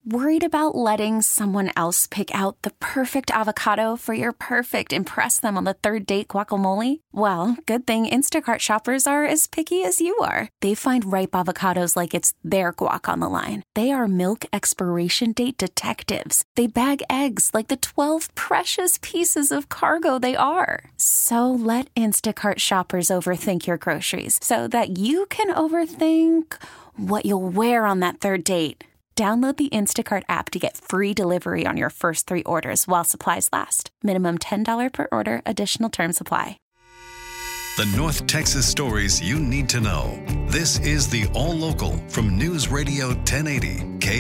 Worried about letting someone else pick out the perfect avocado for your perfect impress them on the third date guacamole? Well, good thing Instacart shoppers are as picky as you are. They find ripe avocados like it's their guac on the line. They are milk expiration date detectives. They bag eggs like the 12 precious pieces of cargo they are. So let Instacart shoppers overthink your groceries so that you can overthink what you'll wear on that third date. Download the Instacart app to get free delivery on your first 3 orders while supplies last. Minimum $10 per order. Additional terms apply. The North Texas stories you need to know. This is the All Local from News Radio 1080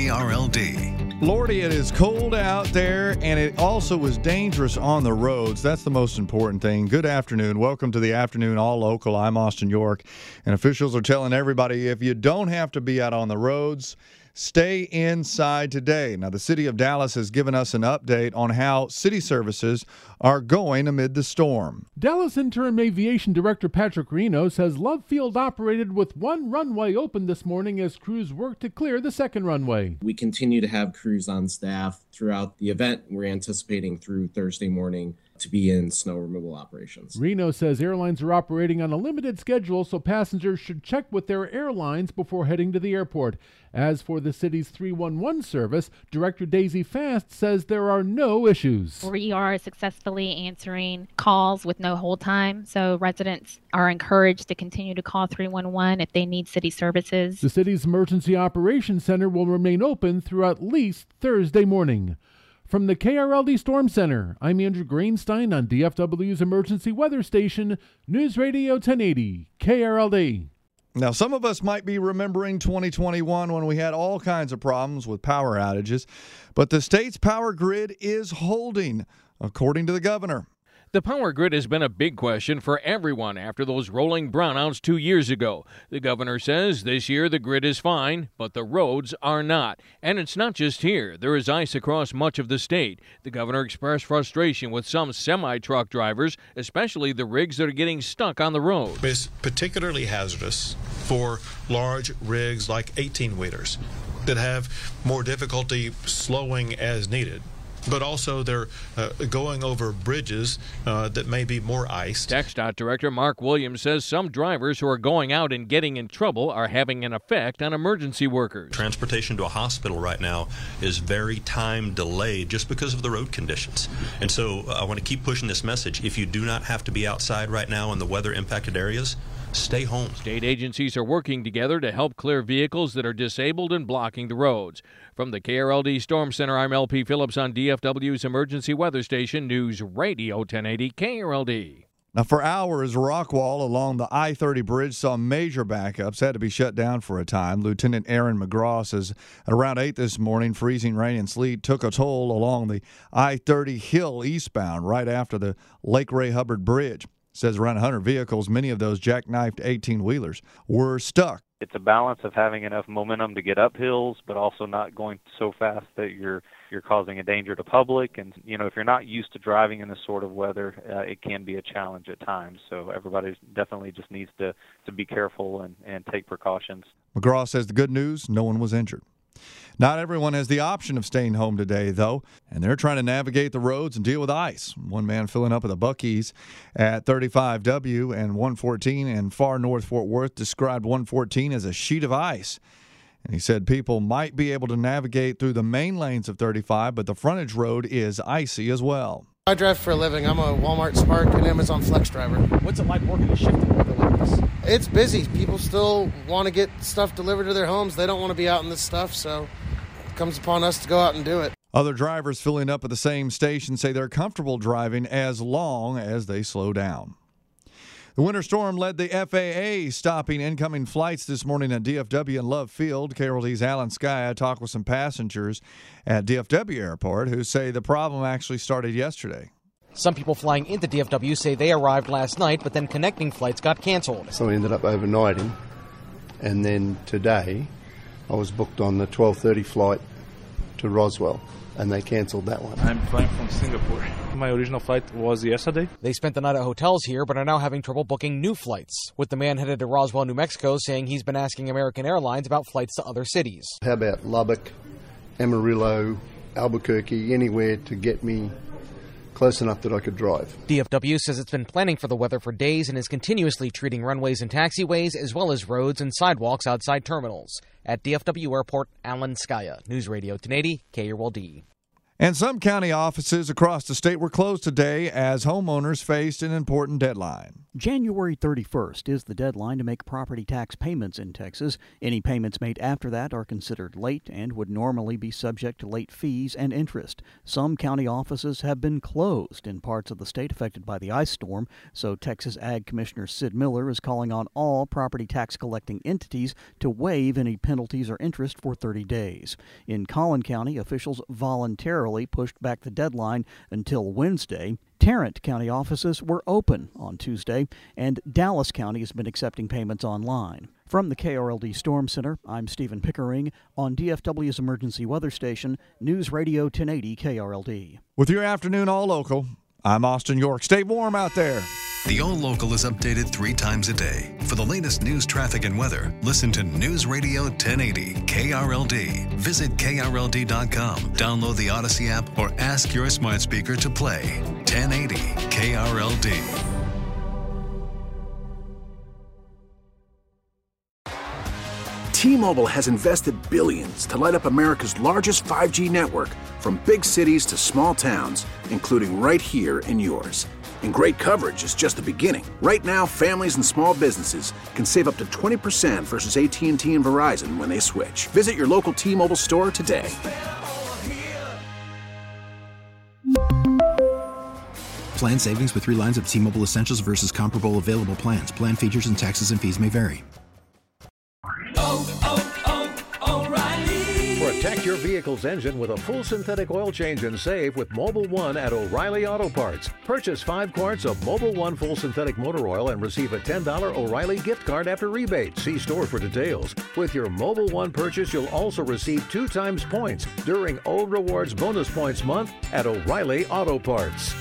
KRLD. Lordy, it is cold out there, and it also is dangerous on the roads. That's the most important thing. Good afternoon. Welcome to the Afternoon All Local. I'm Austin York, and officials are telling everybody if you don't have to be out on the roads, stay inside today. Now, the city of Dallas has given us an update on how city services are going amid the storm. Dallas Interim Aviation Director Patrick Reno says Love Field operated with one runway open this morning as crews worked to clear the second runway. We continue to have crews on staff throughout the event. We're anticipating through Thursday morning to be in snow removal operations. Reno says airlines are operating on a limited schedule, so passengers should check with their airlines before heading to the airport. As for the city's 311 service, Director Daisy Fast says there are no issues. We are successfully answering calls with no hold time, so residents are encouraged to continue to call 311 if they need city services. The city's Emergency Operations Center will remain open through at least Thursday morning. From the KRLD Storm Center, I'm Andrew Greenstein on DFW's Emergency Weather Station, News Radio 1080, KRLD. Now, some of us might be remembering 2021 when we had all kinds of problems with power outages, but the state's power grid is holding, according to the governor. The power grid has been a big question for everyone after those rolling brownouts 2 years ago. The governor says this year the grid is fine, but the roads are not. And it's not just here. There is ice across much of the state. The governor expressed frustration with some semi-truck drivers, especially the rigs that are getting stuck on the road. It's particularly hazardous for large rigs like 18-wheelers that have more difficulty slowing as needed. But also they're going over bridges that may be more iced. TxDOT Director Mark Williams says some drivers who are going out and getting in trouble are having an effect on emergency workers. Transportation to a hospital right now is very time delayed just because of the road conditions. And so I want to keep pushing this message. If you do not have to be outside right now in the weather impacted areas, stay home. State agencies are working together to help clear vehicles that are disabled and blocking the roads. From the KRLD Storm Center, I'm LP Phillips on DFW's Emergency Weather Station, News Radio 1080 KRLD. Now, for hours, Rockwall along the I-30 bridge saw major backups, had to be shut down for a time. Lieutenant Aaron McGraw says at around 8 this morning, freezing rain and sleet took a toll along the I-30 hill eastbound right after the Lake Ray Hubbard Bridge. Says around 100 vehicles, many of those jackknifed 18-wheelers, were stuck. It's a balance of having enough momentum to get up hills, but also not going so fast that you're causing a danger to public. And, if you're not used to driving in this sort of weather, it can be a challenge at times. So everybody definitely just needs to be careful and take precautions. McGraw says the good news, no one was injured. Not everyone has the option of staying home today, though, and they're trying to navigate the roads and deal with ice. One man filling up at the Buc-ee's at 35W and 114 in far north Fort Worth described 114 as a sheet of ice. And he said people might be able to navigate through the main lanes of 35, but the frontage road is icy as well. I drive for a living. I'm a Walmart Spark and Amazon Flex driver. What's it like working a shift in weather like this? It's busy. People still want to get stuff delivered to their homes. They don't want to be out in this stuff, so it comes upon us to go out and do it. Other drivers filling up at the same station say they're comfortable driving as long as they slow down. The winter storm led the FAA stopping incoming flights this morning at DFW and Love Field. KRLD's Alan Skya talked with some passengers at DFW Airport who say the problem actually started yesterday. Some people flying into DFW say they arrived last night, but then connecting flights got canceled. So we ended up overnighting, and then today I was booked on the 12:30 flight to Roswell, and they canceled that one. I'm flying from Singapore. My original flight was yesterday. They spent the night at hotels here, but are now having trouble booking new flights, with the man headed to Roswell, New Mexico, saying he's been asking American Airlines about flights to other cities. How about Lubbock, Amarillo, Albuquerque, anywhere to get me close enough that I could drive. DFW says it's been planning for the weather for days and is continuously treating runways and taxiways as well as roads and sidewalks outside terminals. At DFW Airport, Alan Skaya, News Radio 1080, KRLD. And some county offices across the state were closed today as homeowners faced an important deadline. January 31st is the deadline to make property tax payments in Texas. Any payments made after that are considered late and would normally be subject to late fees and interest. Some county offices have been closed in parts of the state affected by the ice storm, so Texas Ag Commissioner Sid Miller is calling on all property tax collecting entities to waive any penalties or interest for 30 days. In Collin County, officials voluntarily pushed back the deadline until Wednesday. Tarrant County offices were open on Tuesday, and Dallas County has been accepting payments online. From the KRLD Storm Center, I'm Stephen Pickering on DFW's emergency weather station, News Radio 1080 KRLD. With your afternoon All Local, I'm Austin York. Stay warm out there. The All Local is updated 3 times a day. For the latest news, traffic, and weather, listen to News Radio 1080 KRLD. Visit KRLD.com, download the Odyssey app, or ask your smart speaker to play 1080 KRLD. T-Mobile has invested billions to light up America's largest 5G network, from big cities to small towns, including right here in yours. And great coverage is just the beginning. Right now, families and small businesses can save up to 20% versus AT&T and Verizon when they switch. Visit your local T-Mobile store today. Plan savings with 3 lines of T-Mobile Essentials versus comparable available plans. Plan features and taxes and fees may vary. Protect your vehicle's engine with a full synthetic oil change and save with Mobil 1 at O'Reilly Auto Parts. Purchase 5 quarts of Mobil 1 full synthetic motor oil and receive a $10 O'Reilly gift card after rebate. See store for details. With your Mobil 1 purchase, you'll also receive 2 times points during O Rewards Bonus Points Month at O'Reilly Auto Parts.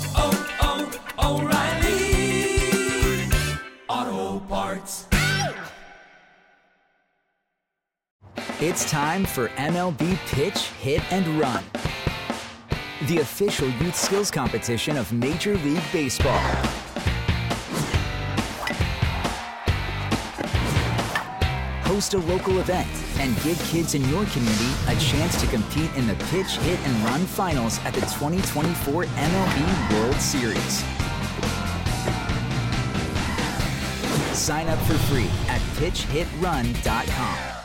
O'Reilly Auto Parts. It's time for MLB Pitch, Hit, and Run, the official youth skills competition of Major League Baseball. Host a local event and give kids in your community a chance to compete in the Pitch, Hit, and Run finals at the 2024 MLB World Series. Sign up for free at pitchhitrun.com.